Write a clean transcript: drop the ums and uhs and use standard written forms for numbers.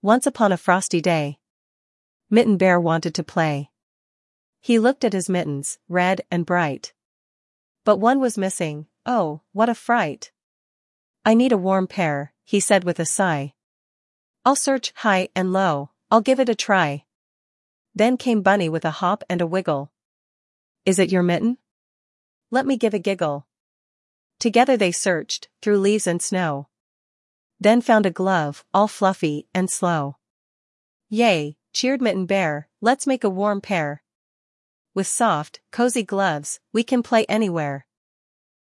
Once upon a frosty day, Mitten Bear wanted to play. He looked at his mittens, red and bright. But one was missing. Oh, what a fright! I need a warm pair, he said with a sigh. I'll search high and low, I'll give it a try. Then came Bunny with a hop and a wiggle. Is it your mitten? Let me give a giggle. Together they searched, through leaves and snow. Then found a glove, all fluffy and slow. Yay, cheered Mitten Bear, let's make a warm pair. With soft, cozy gloves, we can play anywhere.